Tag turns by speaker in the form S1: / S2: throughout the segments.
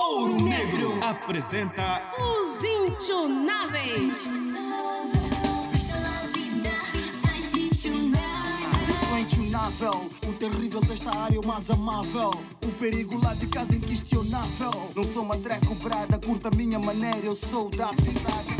S1: Ouro Negro apresenta
S2: Os Intionáveis.
S3: Eu sou intionável, o terrível desta área é o mais amável. O perigo lá de casa é inquestionável. Não sou uma drag cobrada, curta a minha maneira, eu sou da pesada.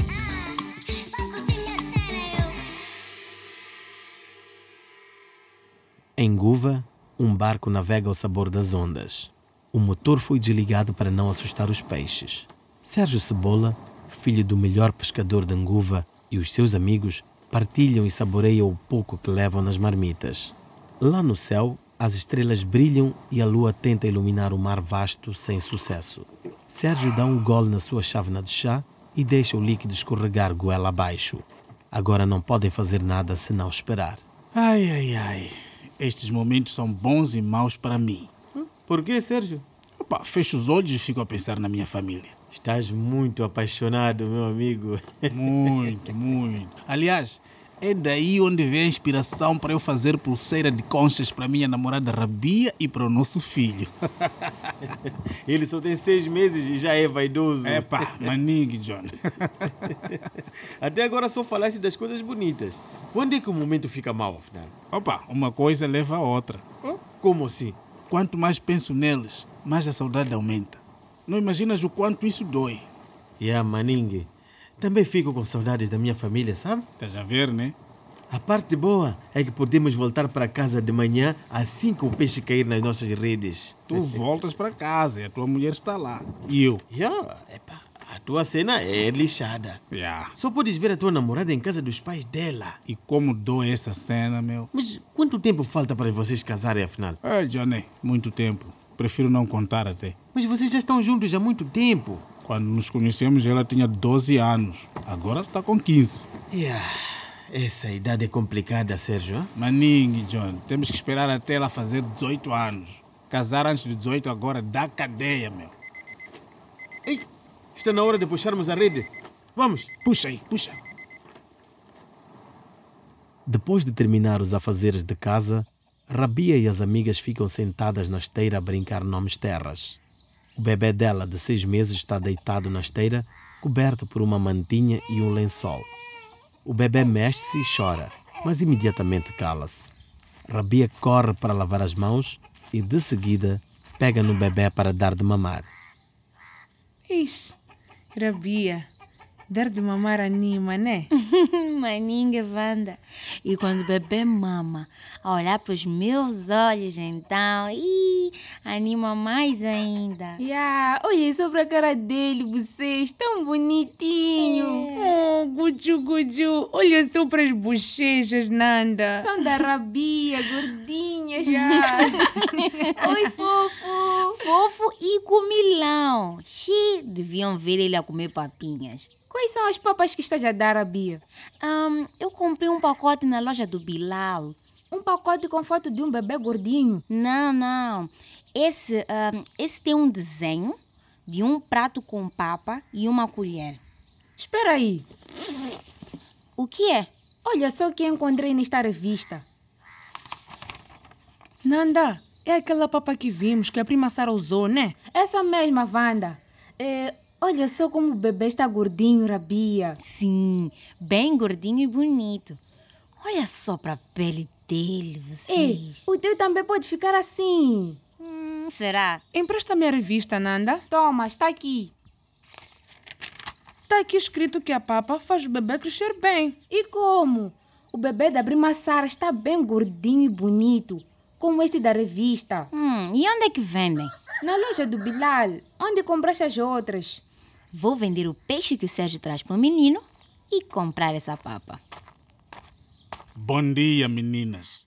S4: Em Guva, um barco navega ao sabor das ondas. O motor foi desligado para não assustar os peixes. Sérgio Cebola, filho do melhor pescador de Anguva, e os seus amigos partilham e saboreiam o pouco que levam nas marmitas. Lá no céu, as estrelas brilham e a lua tenta iluminar o mar vasto sem sucesso. Sérgio dá um gole na sua chávena de chá e deixa o líquido escorregar goela abaixo. Agora não podem fazer nada senão esperar.
S5: Ai. Estes momentos são bons e maus para mim.
S4: Por quê, Sérgio?
S5: Fecho os olhos e fico a pensar na minha família.
S4: Estás muito apaixonado, meu amigo.
S5: Muito. Aliás, é daí onde vem a inspiração para eu fazer pulseira de conchas para minha namorada Rabia e para o nosso filho.
S4: Ele só tem 6 meses e já é vaidoso.
S5: Maningue, John.
S4: Até agora só falaste das coisas bonitas. Quando é que o momento fica mau, afinal?
S5: Uma coisa leva a outra.
S4: Como assim?
S5: Quanto mais penso neles, mais a saudade aumenta. Não imaginas o quanto isso dói.
S4: Maningue. Também fico com saudades da minha família, sabe?
S5: Estás a ver, né?
S4: A parte boa é que podemos voltar para casa de manhã assim que o peixe cair nas nossas redes.
S5: Tu voltas para casa e a tua mulher está lá. E eu?
S4: A tua cena é lixada. Só podes ver a tua namorada em casa dos pais dela.
S5: E como dói essa cena, meu?
S4: Mas quanto tempo falta para vocês casarem, afinal?
S5: Johnny, muito tempo. Prefiro não contar até.
S4: Mas vocês já estão juntos há muito tempo.
S5: Quando nos conhecemos, ela tinha 12 anos. Agora está com 15.
S4: Essa idade é complicada, Sérgio.
S5: Maningue, John. Temos que esperar até ela fazer 18 anos. Casar antes de 18 agora dá cadeia, meu.
S4: Ei, está na hora de puxarmos a rede. Vamos.
S5: Puxa aí, puxa.
S4: Depois de terminar os afazeres de casa, Rabia e as amigas ficam sentadas na esteira a brincar nomes terras. O bebê dela, de 6 meses, está deitado na esteira, coberto por uma mantinha e um lençol. O bebê mexe-se e chora, mas imediatamente cala-se. Rabia corre para lavar as mãos e, de seguida, pega no bebê para dar de mamar.
S6: Ixi, Rabia, dar de mamar anima, né?
S7: Maninga, Wanda. E quando o bebê mama, a olhar para os meus olhos, então, anima mais ainda.
S6: Olha só para a cara dele, vocês, tão bonitinho. Oh, Guju, olha só para as bochechas, Nanda. São da Rabia, gordinhas.
S7: Oi, fofo. Fofo e comilão. Deviam ver ele a comer papinhas.
S6: Quais são as papas que estás a dar, Rabia?
S7: Eu comprei um pacote na loja do Bilal.
S6: Um pacote com foto de um bebê gordinho?
S7: Não. Esse tem um desenho de um prato com papa e uma colher.
S6: Espera aí.
S7: O que é?
S6: Olha só o que encontrei nesta revista. Nanda, é aquela papa que vimos que a prima Sara usou, né? Essa mesma, Wanda. Olha só como o bebê está gordinho, Rabia.
S7: Sim, bem gordinho e bonito. Olha só para a pele dele, vocês.
S6: Ei, o teu também pode ficar assim.
S7: Será?
S6: Empresta-me a revista, Nanda. Toma, está aqui. Está aqui escrito que a papa faz o bebê crescer bem. E como? O bebê da prima Sara está bem gordinho e bonito, como este da revista.
S7: E onde é que vendem?
S6: Na loja do Bilal, onde compraste as outras.
S7: Vou vender o peixe que o Sérgio traz para o menino e comprar essa papa.
S5: Bom dia, meninas.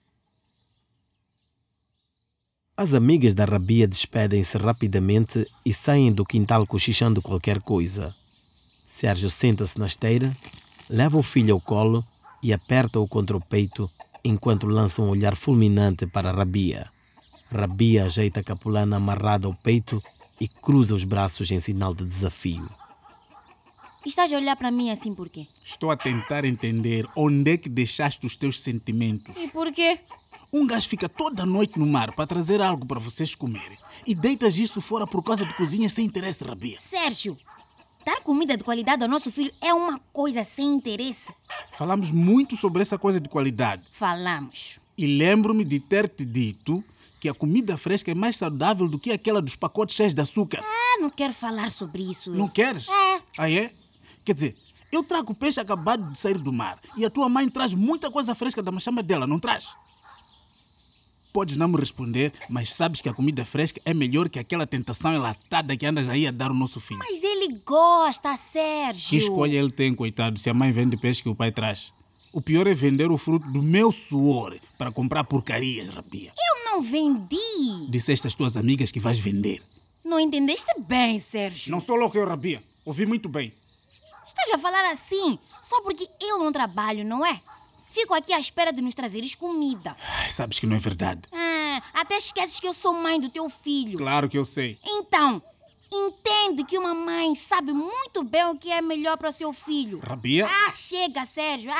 S4: As amigas da Rabia despedem-se rapidamente e saem do quintal cochichando qualquer coisa. Sérgio senta-se na esteira, leva o filho ao colo e aperta-o contra o peito enquanto lança um olhar fulminante para Rabia. Rabia ajeita a capulana amarrada ao peito e cruza os braços em sinal de desafio.
S7: Estás a olhar para mim assim por quê?
S5: Estou a tentar entender onde é que deixaste os teus sentimentos.
S7: E por quê?
S5: Um gajo fica toda noite no mar para trazer algo para vocês comerem. E deitas isso fora por causa de cozinhas sem interesse, Rabia.
S7: Sérgio, dar comida de qualidade ao nosso filho é uma coisa sem interesse.
S5: Falamos muito sobre essa coisa de qualidade.
S7: Falamos.
S5: E lembro-me de ter te dito que a comida fresca é mais saudável do que aquela dos pacotes cheios de açúcar.
S7: Não quero falar sobre isso.
S5: Não queres?
S7: É.
S5: Ah, é? Quer dizer, eu trago peixe acabado de sair do mar e a tua mãe traz muita coisa fresca da machamba dela, não traz? Podes não me responder, mas sabes que a comida fresca é melhor que aquela tentação enlatada que andas aí a dar ao nosso filho.
S7: Mas ele gosta, Sérgio.
S5: Que escolha ele tem, coitado, se a mãe vende peixe que o pai traz? O pior é vender o fruto do meu suor para comprar porcarias, Rabia.
S7: Eu não vendi.
S5: Disseste às tuas amigas que vais vender.
S7: Não entendeste bem, Sérgio.
S5: Não sou louco eu, Rabia. Ouvi muito bem.
S7: Estás a falar assim só porque eu não trabalho, não é? Fico aqui à espera de nos trazeres comida.
S5: Ai, sabes que não é verdade.
S7: Até esqueces que eu sou mãe do teu filho.
S5: Claro que eu sei.
S7: Então, entende que uma mãe sabe muito bem o que é melhor para o seu filho.
S5: Rabia?
S7: Chega, Sérgio.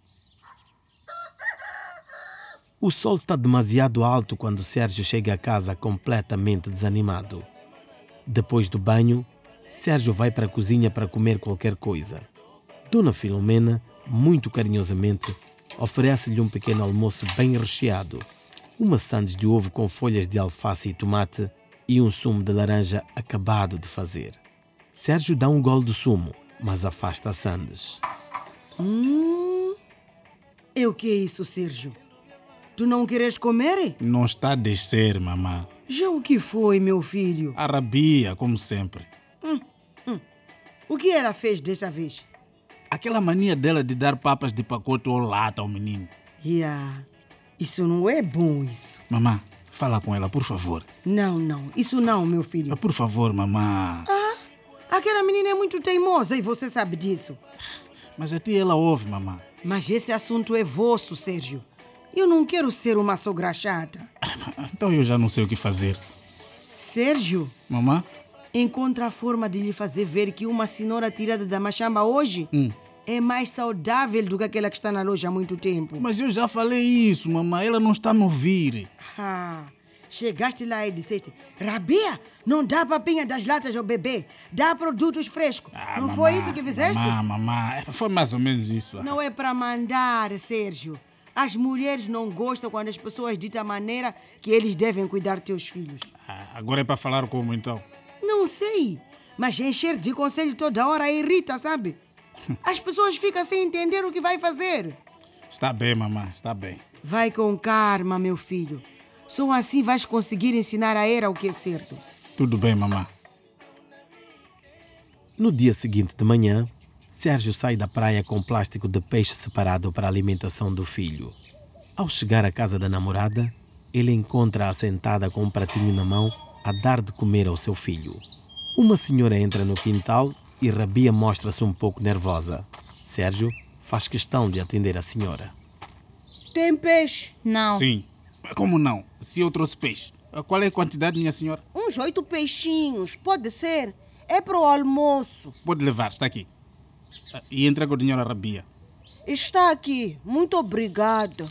S4: O sol está demasiado alto quando Sérgio chega a casa completamente desanimado. Depois do banho, Sérgio vai para a cozinha para comer qualquer coisa. Dona Filomena, muito carinhosamente, oferece-lhe um pequeno almoço bem recheado, uma sandes de ovo com folhas de alface e tomate e um sumo de laranja acabado de fazer. Sérgio dá um gole do sumo, mas afasta a sandes.
S8: E o que é isso, Sérgio? Tu não queres comer?
S5: Não está a descer, mamã.
S8: Já o que foi, meu filho?
S5: A Rabia, como sempre.
S8: O que ela fez desta vez?
S5: Aquela mania dela de dar papas de pacote ou lata ao menino.
S8: Isso não é bom, isso.
S5: Mamã, fala com ela, por favor.
S8: Não, isso não, meu filho.
S5: Por favor, mamã.
S8: Aquela menina é muito teimosa e você sabe disso.
S5: Mas a ti ela ouve, mamã.
S8: Mas esse assunto é vosso, Sérgio. Eu não quero ser uma sogra chata.
S5: Então eu já não sei o que fazer.
S8: Sérgio,
S5: Mamã?
S8: encontra a forma de lhe fazer ver que uma cenoura tirada da machamba hoje é mais saudável do que aquela que está na loja há muito tempo.
S5: Mas eu já falei isso, mamã. Ela não está a me ouvir.
S8: Chegaste lá e disseste: Rabia, não dá papinha das latas ao bebê, dá produtos frescos. Não
S5: mamã,
S8: foi isso que fizeste?
S5: Mamã, foi mais ou menos isso.
S8: Não é para mandar, Sérgio. As mulheres não gostam quando as pessoas ditam a maneira que eles devem cuidar de teus filhos.
S5: Agora é para falar como então?
S8: Não sei, mas encher de conselho toda hora irrita, sabe? As pessoas ficam sem entender o que vai fazer.
S5: Está bem, mamã, está bem.
S8: Vai com calma, meu filho. Só assim vais conseguir ensinar a Era o que é certo.
S5: Tudo bem, mamã.
S4: No dia seguinte de manhã, Sérgio sai da praia com plástico de peixe separado para a alimentação do filho. Ao chegar à casa da namorada, ele encontra-a sentada com um pratinho na mão a dar de comer ao seu filho. Uma senhora entra no quintal e Rabia mostra-se um pouco nervosa. Sérgio faz questão de atender a senhora.
S8: Tem peixe?
S7: Não.
S5: Sim. Como não? Se eu trouxe peixe. Qual é a quantidade, minha senhora?
S8: Uns 8 peixinhos, pode ser. É para o almoço.
S5: Pode levar, está aqui. E entrega o dinheiro à Rabia.
S8: Está aqui. Muito obrigado.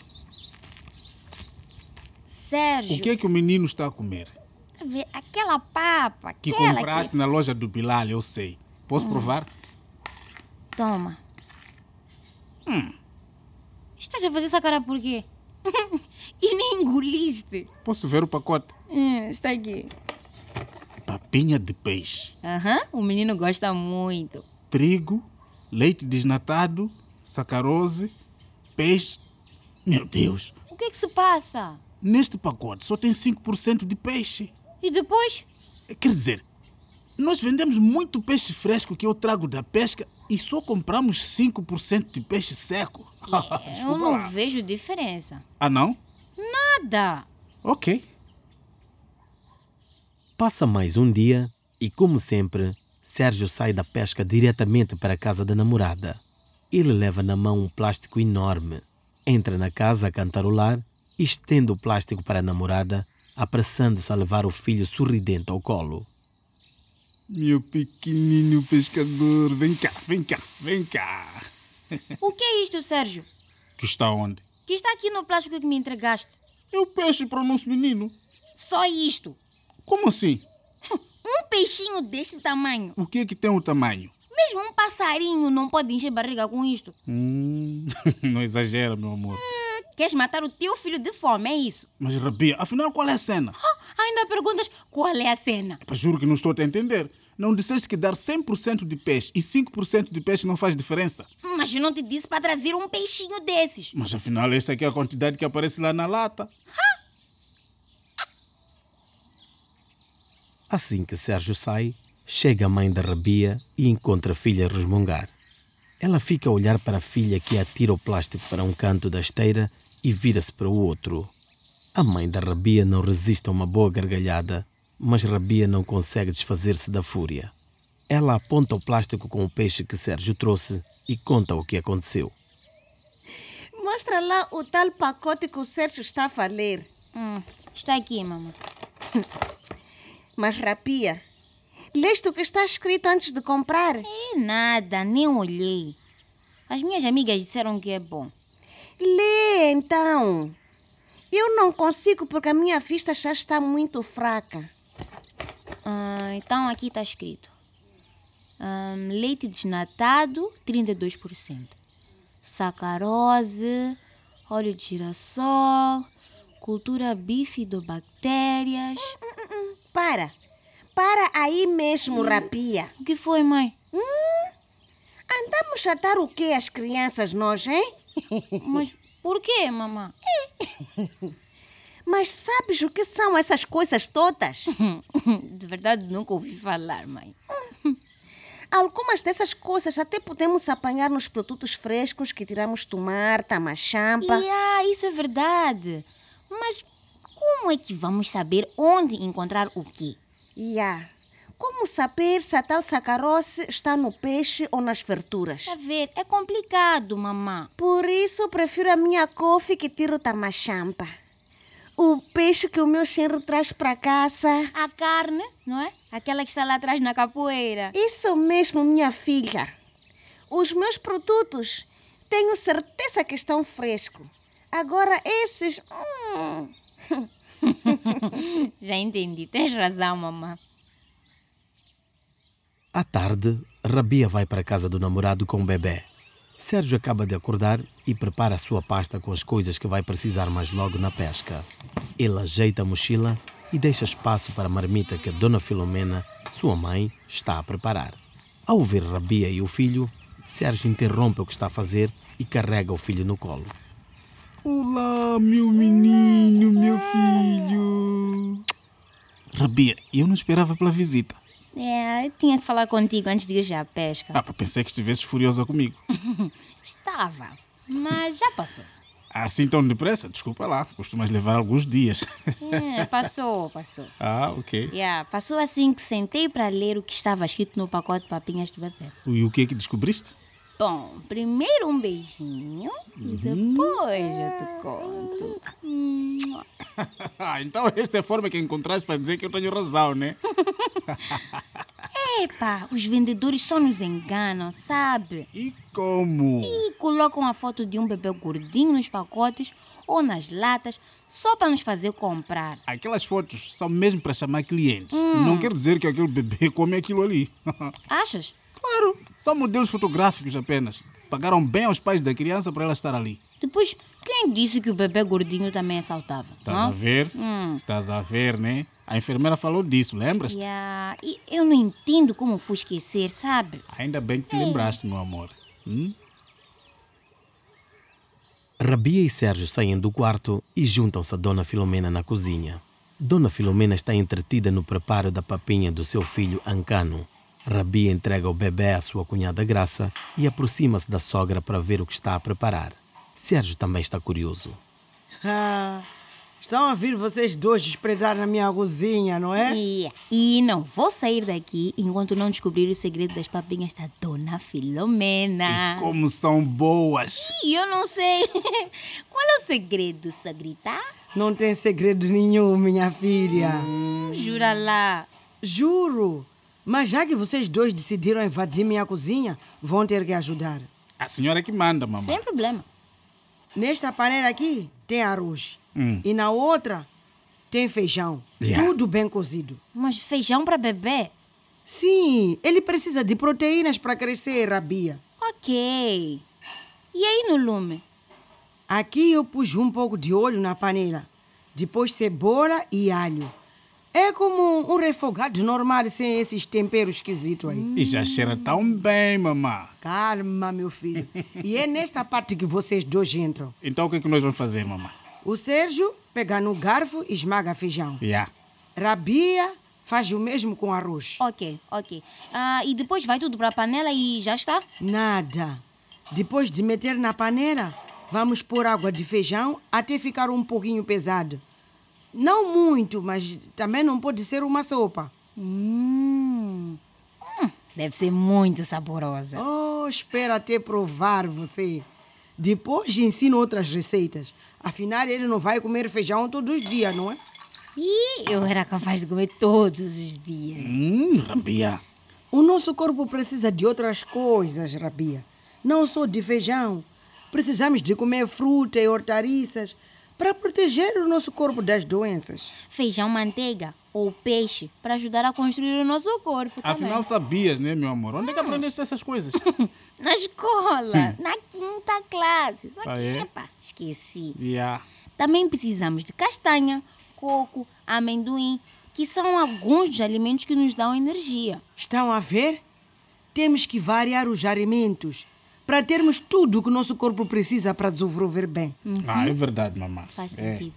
S7: Sérgio.
S5: O que é que o menino está a comer?
S7: Aquela papa.
S5: Que
S7: aquela
S5: compraste na loja do Bilal, eu sei. Posso provar?
S7: Toma. Estás a fazer essa cara por quê? E nem engoliste.
S5: Posso ver o pacote?
S7: Está aqui.
S5: Papinha de peixe.
S7: O menino gosta muito.
S5: Trigo, leite desnatado, sacarose, peixe. Meu Deus!
S7: O que é que se passa?
S5: Neste pacote só tem 5% de peixe.
S7: E depois?
S5: Quer dizer, nós vendemos muito peixe fresco que eu trago da pesca e só compramos 5% de peixe seco.
S7: Eu não vejo diferença.
S5: Ah, não?
S7: Nada.
S5: Ok.
S4: Passa mais um dia e, como sempre, Sérgio sai da pesca diretamente para a casa da namorada. Ele leva na mão um plástico enorme. Entra na casa a cantarolar e estende o plástico para a namorada, apressando-se a levar o filho sorridente ao colo.
S5: Meu pequenino pescador, vem cá, vem cá, vem cá.
S7: O que é isto, Sérgio?
S5: Que está onde?
S7: Que está aqui no plástico que me entregaste.
S5: É o peixe para o nosso menino.
S7: Só isto.
S5: Como assim?
S7: Um peixinho desse tamanho.
S5: O que é que tem o tamanho?
S7: Mesmo um passarinho não pode encher barriga com isto.
S5: Não exagera, meu amor.
S7: Queres matar o teu filho de fome, é isso?
S5: Mas, Rabia, afinal, qual é a cena?
S7: Ainda perguntas qual é a cena?
S5: Epá, juro que não estou a entender. Não disseste que dar 100% de peixe e 5% de peixe não faz diferença?
S7: Mas eu não te disse para trazer um peixinho desses.
S5: Mas, afinal, esta aqui é a quantidade que aparece lá na lata.
S4: Assim que Sérgio sai, chega a mãe da Rabia e encontra a filha a resmungar. Ela fica a olhar para a filha que atira o plástico para um canto da esteira e vira-se para o outro. A mãe da Rabia não resiste a uma boa gargalhada, mas Rabia não consegue desfazer-se da fúria. Ela aponta o plástico com o peixe que Sérgio trouxe e conta o que aconteceu.
S8: Mostra lá o tal pacote que o Sérgio está a ler.
S7: Está aqui, mamãe.
S8: Mas, Rabia, leste o que está escrito antes de comprar?
S7: É nada, nem olhei. As minhas amigas disseram que é bom.
S8: Lê, então. Eu não consigo porque a minha vista já está muito fraca.
S7: Então aqui está escrito. Leite desnatado, 32%. Sacarose, óleo de girassol, cultura bifidobactérias.
S8: Para aí mesmo, Rabia.
S7: O que foi, mãe?
S8: Andamos a dar o quê às crianças nós, hein?
S7: Mas por quê, mamãe?
S8: Mas sabes o que são essas coisas todas?
S7: De verdade, nunca ouvi falar, mãe.
S8: Algumas dessas coisas até podemos apanhar nos produtos frescos que tiramos do mar, tamachampa.
S7: Isso é verdade. Mas como é que vamos saber onde encontrar o quê?
S8: Como saber se a tal sacarose está no peixe ou nas verduras?
S7: A ver, é complicado, mamãe.
S8: Por isso, prefiro a minha couve que tiro tamachampa. O peixe que o meu genro traz para casa.
S7: A carne, não é? Aquela que está lá atrás na capoeira.
S8: Isso mesmo, minha filha. Os meus produtos, tenho certeza que estão frescos. Agora esses...
S7: Já entendi, tens razão, mamãe.
S4: À tarde, Rabia vai para a casa do namorado com o bebê. Sérgio acaba de acordar e prepara a sua pasta com as coisas que vai precisar mais logo na pesca. Ele ajeita a mochila e deixa espaço para a marmita que a Dona Filomena, sua mãe, está a preparar. Ao ver Rabia e o filho, Sérgio interrompe o que está a fazer e carrega o filho no colo.
S5: Olá, meu menino, meu filho. Rabia, eu não esperava pela visita.
S7: Eu tinha que falar contigo antes de ir já à pesca.
S5: Pensei que estivesses furiosa comigo.
S7: Estava, mas já passou.
S5: Assim tão depressa? Desculpa lá, costumas levar alguns dias.
S7: Passou.
S5: Ok.
S7: Passou assim que sentei para ler o que estava escrito no pacote de papinhas do bebê.
S5: E o que é que descobriste?
S7: Bom, primeiro um beijinho e depois eu te conto.
S5: Então esta é a forma que encontraste para dizer que eu tenho razão, né?
S7: Os vendedores só nos enganam, sabe?
S5: E como?
S7: E colocam a foto de um bebê gordinho nos pacotes ou nas latas só para nos fazer comprar.
S5: Aquelas fotos são mesmo para chamar clientes. Não quer dizer que aquele bebê come aquilo ali.
S7: Achas?
S5: Claro, são modelos fotográficos apenas. Pagaram bem aos pais da criança para ela estar ali.
S7: Depois, quem disse que o bebê gordinho também é saudável?
S5: Estás a ver? Estás a ver, né? A enfermeira falou disso, lembras-te?
S7: E eu não entendo como fui esquecer, sabe?
S5: Ainda bem que te lembraste, meu amor.
S4: Rabia e Sérgio saem do quarto e juntam-se a Dona Filomena na cozinha. Dona Filomena está entretida no preparo da papinha do seu filho Ancano. Rabia entrega o bebê à sua cunhada Graça e aproxima-se da sogra para ver o que está a preparar. Sérgio também está curioso.
S8: Estão a vir vocês dois espreitar na minha cozinha, não é?
S7: E não vou sair daqui enquanto não descobrir o segredo das papinhas da Dona Filomena.
S5: E como são boas!
S7: Eu não sei. Qual é o segredo, Sagrita?
S8: Não tem segredo nenhum, minha filha.
S7: Jura lá.
S8: Juro. Mas já que vocês dois decidiram invadir minha cozinha, vão ter que ajudar.
S5: A senhora é que manda, mamãe.
S7: Sem problema.
S8: Nesta panela aqui tem arroz. E na outra tem feijão.
S5: Yeah.
S8: Tudo bem cozido.
S7: Mas feijão para bebê?
S8: Sim, ele precisa de proteínas para crescer, Rabia.
S7: Ok. E aí no lume?
S8: Aqui eu pus um pouco de óleo na panela. Depois cebola e alho. É como um refogado normal sem esses temperos esquisitos aí.
S5: E já cheira tão bem, mamã.
S8: Calma, meu filho. E é nesta parte que vocês dois entram.
S5: Então o que é que nós vamos fazer, mamã?
S8: O Sérgio pega no garfo e esmaga feijão.
S5: Yeah.
S8: Rabia faz o mesmo com arroz.
S7: Ok. E depois vai tudo para a panela e já está?
S8: Nada. Depois de meter na panela, vamos pôr água de feijão até ficar um pouquinho pesado. Não muito, mas também não pode ser uma sopa.
S7: Deve ser muito saborosa.
S8: Oh, espera até provar você. Depois ensino outras receitas. Afinal, ele não vai comer feijão todos os dias, não é?
S7: E eu era capaz de comer todos os dias.
S5: Rabia.
S8: O nosso corpo precisa de outras coisas, Rabia. Não só de feijão. Precisamos de comer fruta e hortaliças para proteger o nosso corpo das doenças.
S7: Feijão, manteiga ou peixe para ajudar a construir o nosso corpo também.
S5: Afinal, sabias, né, meu amor? Onde é que aprendeste essas coisas?
S7: Na escola, na 5ª classe. Só que,
S5: É?
S7: esqueci.
S5: Yeah.
S7: Também precisamos de castanha, coco, amendoim, que são alguns dos alimentos que nos dão energia.
S8: Estão a ver? Temos que variar os alimentos para termos tudo o que o nosso corpo precisa para desenvolver bem.
S5: É verdade, mamã.
S7: Faz sentido.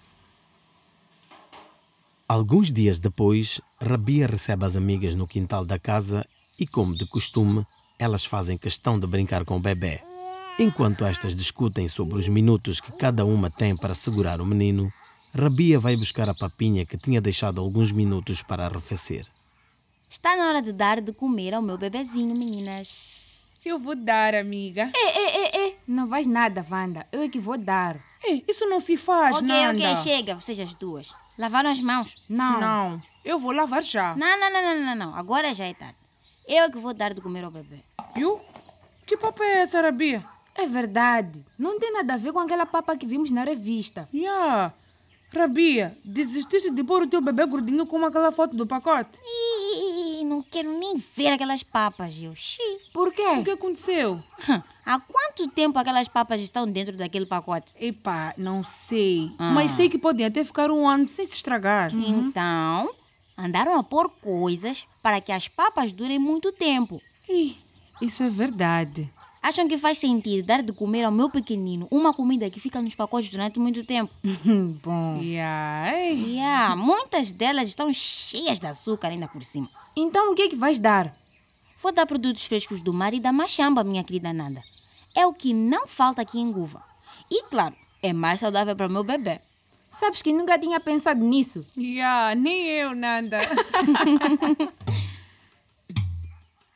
S4: Alguns dias depois, Rabia recebe as amigas no quintal da casa e, como de costume, elas fazem questão de brincar com o bebê. Enquanto estas discutem sobre os minutos que cada uma tem para segurar o menino, Rabia vai buscar a papinha que tinha deixado alguns minutos para arrefecer.
S7: Está na hora de dar de comer ao meu bebezinho, meninas.
S6: Eu vou dar, amiga.
S2: Não vais nada, Wanda. Eu é que vou dar.
S6: Isso não se faz, Nanda.
S7: Ok, chega, vocês as duas. Lavaram as mãos?
S2: Não.
S6: Eu vou lavar já.
S7: Não. Agora já é tarde. Eu é que vou dar de comer ao bebê.
S6: Eu? Que papo é essa, Rabia?
S2: É verdade. Não tem nada a ver com aquela papa que vimos na revista.
S6: Rabia, desististe de pôr o teu bebê gordinho com aquela foto do pacote?
S7: Não quero nem ver aquelas papas, eu.
S2: Por quê?
S6: O que aconteceu?
S7: Há quanto tempo aquelas papas estão dentro daquele pacote?
S6: Epá, não sei. Mas sei que podem até ficar um ano sem se estragar.
S7: Então, andaram a pôr coisas para que as papas durem muito tempo.
S6: Isso é verdade.
S7: Acham que faz sentido dar de comer ao meu pequenino uma comida que fica nos pacotes durante muito tempo?
S2: Bom.
S7: Muitas delas estão cheias de açúcar ainda por cima.
S2: Então o que é que vais dar?
S7: Vou dar produtos frescos do mar e da machamba, minha querida Nanda. É o que não falta aqui em Guva. E claro, é mais saudável para o meu bebê.
S2: Sabes que nunca tinha pensado nisso.
S6: Nem eu, Nanda.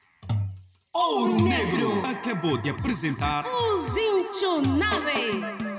S1: Ouro Negro acabou de apresentar
S2: Os Inchonáveis.